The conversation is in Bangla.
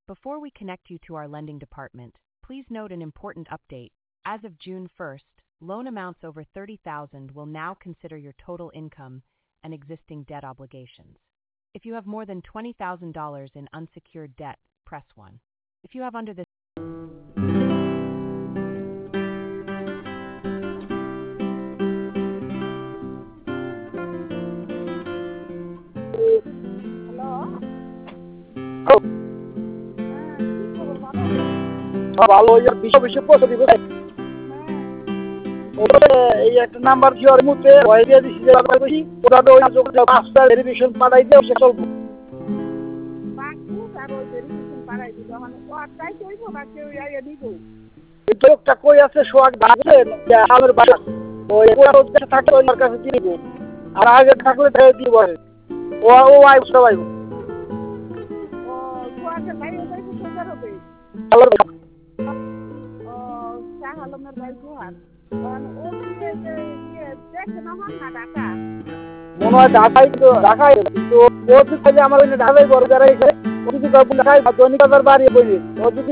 Before we connect you to our lending department, please note an important update. As of June 1st, loan amounts over $30,000 will now consider your total income and existing debt obligations. If you have more than $20,000 in unsecured debt, press 1. If you have under this ভালো বিষয় বিষয় পৌঁছে দিব এই একটা নাম্বার জিওর মধ্যে দিয়ে দিচ্ছি যে বেশি ওটা তো পাঁচটা ভেরিফিকেশন পাঠাই দিয়ে সে চলবো লোকটা কই আছে সোয়াগ ডাকছেন আমার বাসা ওই থাকে ওর কাছে দিয়ে দিব আর আগে থাকলে দিব ও ও আই সবাই মনে হয় ঢাকায় তো ঢাকায় তো ও যদি আমার ঢাকায় বড় যারা ও যদি ঢাকায় দৈনিক বাজার বাড়িয়ে বলি ও যদি